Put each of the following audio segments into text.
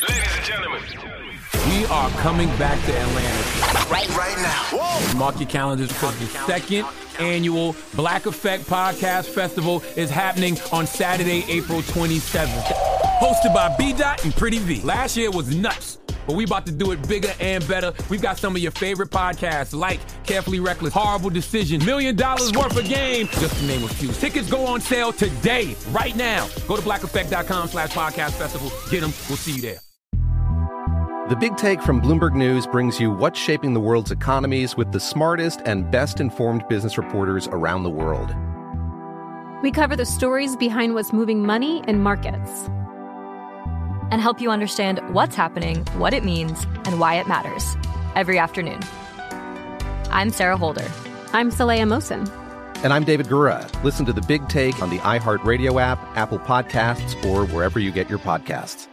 Ladies and gentlemen, we are coming back to Atlanta right now. Whoa. Mark your calendars because the second annual Black Effect Podcast Festival is happening on Saturday, April 27th. Hosted by B-Dot and Pretty V. Last year was nuts, but we about to do it bigger and better. We've got some of your favorite podcasts like Carefully Reckless, Horrible Decision, $1 Million Worth of Game, just to name a few. Tickets go on sale today, right now. Go to blackeffect.com/podcast festival. Get them. We'll see you there. The Big Take from Bloomberg News brings you what's shaping the world's economies with the smartest and best-informed business reporters around the world. We cover the stories behind what's moving money and markets, and help you understand what's happening, what it means, and why it matters every afternoon. I'm Sarah Holder. I'm Saleha Mohsin. And I'm David Gura. Listen to The Big Take on the iHeartRadio app, Apple Podcasts, or wherever you get your podcasts.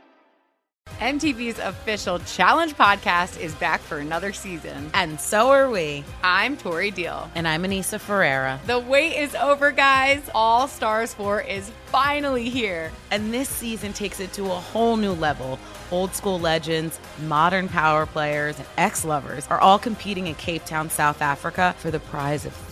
MTV's official Challenge podcast is back for another season. And so are we. I'm Tori Deal. And I'm Anissa Ferreira. The wait is over, guys. All Stars 4 is finally here. And this season takes it to a whole new level. Old school legends, modern power players, and ex-lovers are all competing in Cape Town, South Africa for the prize of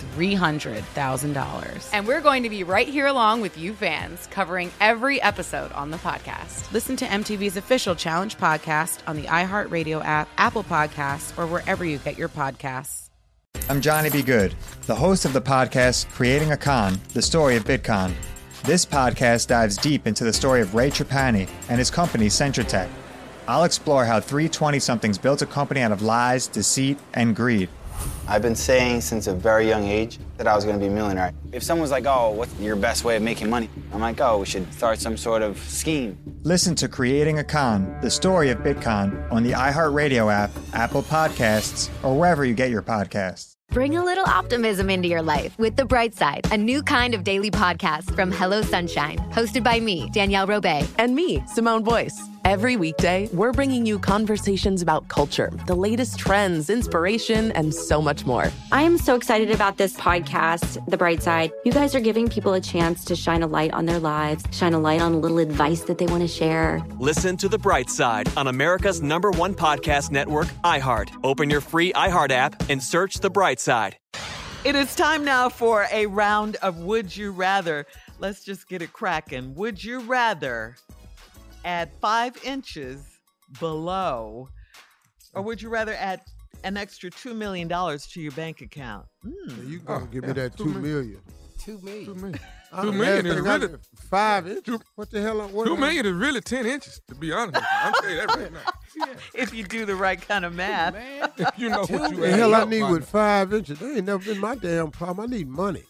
$300,000. And we're going to be right here along with you fans, covering every episode on the podcast. Listen to MTV's official Challenge podcast on the iHeartRadio app, Apple Podcasts, or wherever you get your podcasts. I'm Johnny B. Good, the host of the podcast Creating a Con, the story of Bitcoin. This podcast dives deep into the story of Ray Trapani and his company, Centratech. I'll explore how three 20-somethings built a company out of lies, deceit, and greed. I've been saying since a very young age that I was going to be a millionaire. If someone's like, oh, what's your best way of making money? I'm like, oh, we should start some sort of scheme. Listen to Creating a Con, the story of Bitcoin on the iHeartRadio app, Apple Podcasts, or wherever you get your podcasts. Bring a little optimism into your life with The Bright Side, a new kind of daily podcast from Hello Sunshine, hosted by me, Danielle Robay. And me, Simone Boyce. Every weekday, we're bringing you conversations about culture, the latest trends, inspiration, and so much more. I am so excited about this podcast, The Bright Side. You guys are giving people a chance to shine a light on their lives, shine a light on a little advice that they want to share. Listen to The Bright Side on America's #1 podcast network, iHeart. Open your free iHeart app and search The Bright Side. It is time now for a round of Would You Rather. Let's just get it cracking. Would you rather add 5 inches below, or would you rather add an extra $2 million to your bank account? You gonna give me that $2 million? $2 million. $2 million is really 5 inches. What the hell? $2 million is really 10 inches. To be honest with you, I'm telling you that right now. If you do the right kind of math, if you know what you the hell I need with 5 inches. That ain't never been my damn problem. I need money.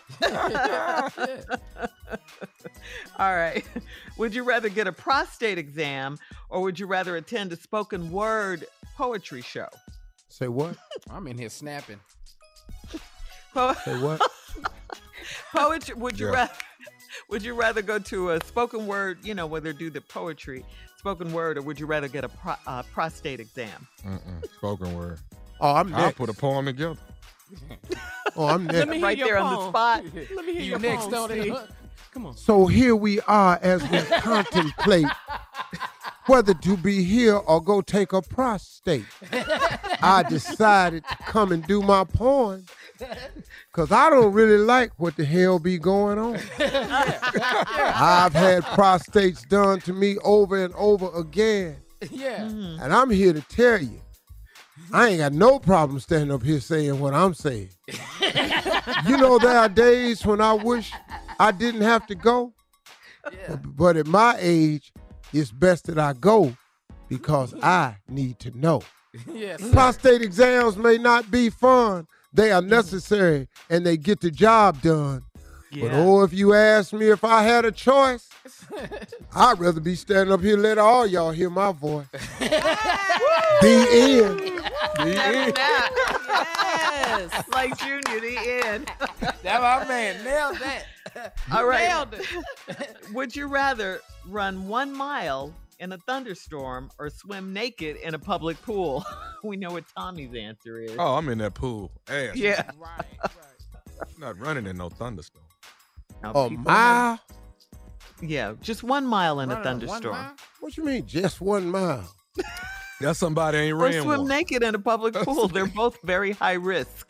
All right. Would you rather get a prostate exam, or would you rather attend a spoken word poetry show? Say what? I'm in here snapping. Say what? Poetry. Would you rather go to a spoken word, where they do the poetry, spoken word, or would you rather get a prostate exam? Spoken word. Oh, I'm next. I'll put a poem together. Oh, I'm next. Right there on the spot. Let me hear you next, don't it? Come on. So here we are as we contemplate whether to be here or go take a prostate. I decided to come and do my poem because I don't really like what the hell be going on. I've had prostates done to me over and over again. Yeah. Mm-hmm. And I'm here to tell you, I ain't got no problem standing up here saying what I'm saying. There are days when I wish I didn't have to go. Yeah. But at my age, it's best that I go because I need to know. Yes. Prostate exams may not be fun. They are necessary and they get the job done. Yeah. But if you ask me if I had a choice, I'd rather be standing up here and let all y'all hear my voice. The end. The end. Yes. Like Junior, the end. That my man nailed that. All right. Nailed it. Would you rather run 1 mile in a thunderstorm or swim naked in a public pool? We know what Tommy's answer is. Oh, I'm in that pool. Ass. Yeah. Right. Not running in no thunderstorm. A mile? Yeah, just 1 mile in a Running 1 thunderstorm. mile? What you mean, just 1 mile? That's somebody ain't Or ran swim one. naked in a public pool. They're both very high risk.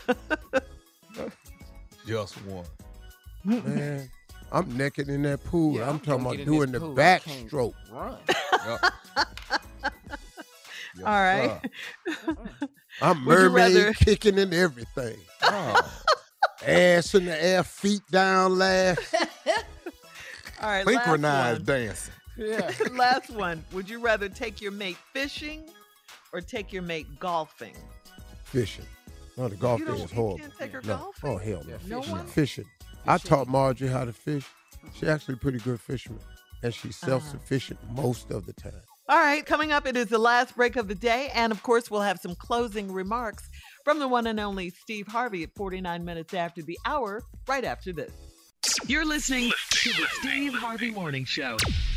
Just one. Man, I'm naked in that pool. Yeah, I'm I'm talking gonna about get in doing this the pool. I can't backstroke. Run. All right. I'm Would you mermaid rather- kicking and everything. Oh. Ass in the air, feet down last. All right, Synchronized last dancing. Yeah. one. Last one. Would you rather take your mate fishing or take your mate golfing? Fishing. No, the golf You thing don't- is you horrible. can't take her No. golfing? Oh, hell no. Yeah, No fishing. one? Fishing. I taught Marjorie how to fish. She's actually a pretty good fisherman. And she's self-sufficient most of the time. All right, coming up, it is the last break of the day. And of course, we'll have some closing remarks from the one and only Steve Harvey at 49 minutes after the hour, right after this. You're listening to the Steve Harvey Morning Show.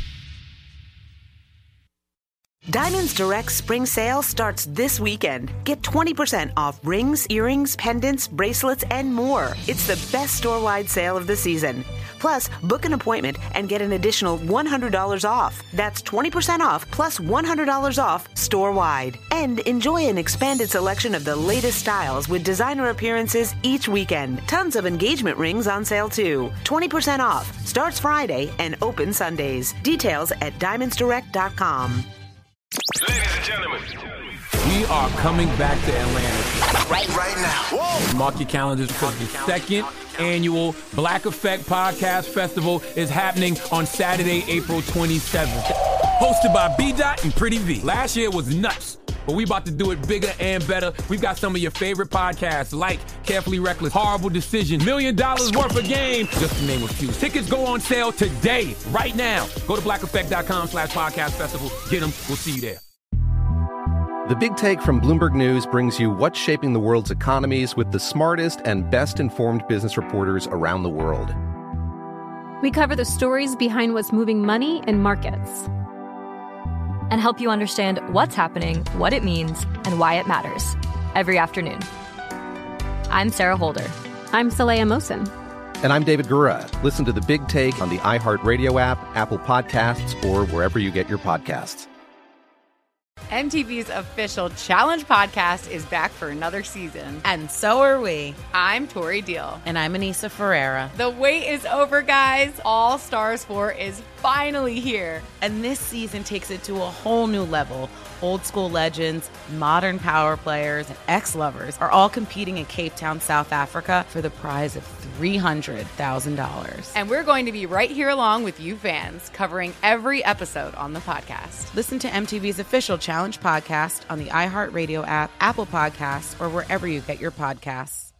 Diamonds Direct Spring Sale starts this weekend. Get 20% off rings, earrings, pendants, bracelets, and more. It's the best store-wide sale of the season. Plus, book an appointment and get an additional $100 off. That's 20% off plus $100 off store-wide. And enjoy an expanded selection of the latest styles with designer appearances each weekend. Tons of engagement rings on sale too. 20% off. Starts Friday and open Sundays. Details at diamondsdirect.com. Ladies and gentlemen, We are coming back to Atlanta. right now. Whoa. Mark your calendars because the second annual Black Effect Podcast Festival is happening on Saturday, April 27th. Hosted by B-Dot and Pretty V. Last year was nuts, but we about to do it bigger and better. We've got some of your favorite podcasts like Carefully Reckless, Horrible Decision, $1 Million Worth of Game, just to name a few. Tickets go on sale today, right now. Go to blackeffect.com/podcast festival. Get them. We'll see you there. The Big Take from Bloomberg News brings you what's shaping the world's economies with the smartest and best-informed business reporters around the world. We cover the stories behind what's moving money and markets. And help you understand what's happening, what it means, and why it matters every afternoon. I'm Sarah Holder. I'm Saleha Mohsin. And I'm David Gura. Listen to The Big Take on the iHeartRadio app, Apple Podcasts, or wherever you get your podcasts. MTV's official Challenge podcast is back for another season. And so are we. I'm Tori Deal. And I'm Anissa Ferreira. The wait is over, guys. All Stars 4 is finally here. And this season takes it to a whole new level. Old school legends, modern power players, and ex-lovers are all competing in Cape Town, South Africa for the prize of $300,000. And we're going to be right here along with you fans, covering every episode on the podcast. Listen to MTV's official Challenge podcast on the iHeartRadio app, Apple Podcasts, or wherever you get your podcasts.